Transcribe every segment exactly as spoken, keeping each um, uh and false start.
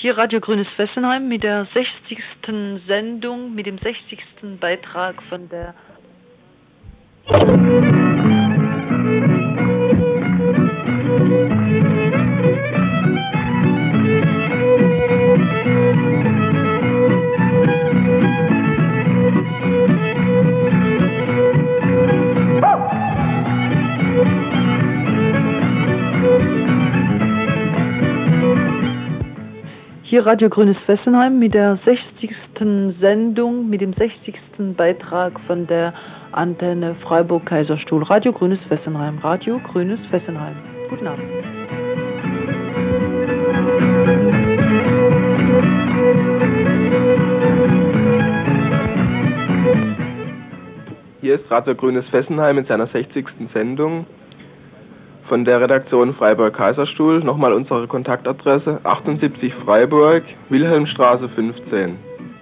Hier Radio Grünes Fessenheim mit der sechzigsten Sendung, mit dem sechzigsten Beitrag von der Hier Radio Grünes Fessenheim mit der sechzigsten Sendung, mit dem sechzigsten Beitrag von der Antenne Freiburg-Kaiserstuhl. Radio Grünes Fessenheim, Radio Grünes Fessenheim. Guten Abend. Hier ist Radio Grünes Fessenheim in seiner sechzigsten Sendung. Von der Redaktion Freiburg-Kaiserstuhl nochmal unsere Kontaktadresse achtundsiebzig Freiburg, Wilhelmstraße fünfzehn.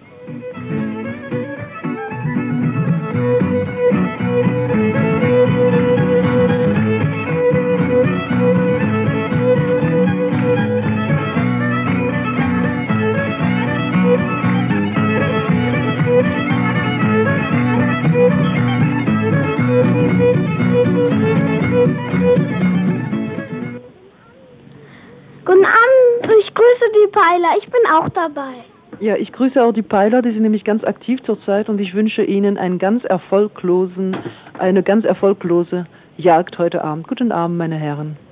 Guten Abend, ich grüße die Peiler, ich bin auch dabei. Ja, ich grüße auch die Peiler, die sind nämlich ganz aktiv zurzeit und ich wünsche Ihnen einen ganz erfolglosen, eine ganz erfolglose Jagd heute Abend. Guten Abend, meine Herren.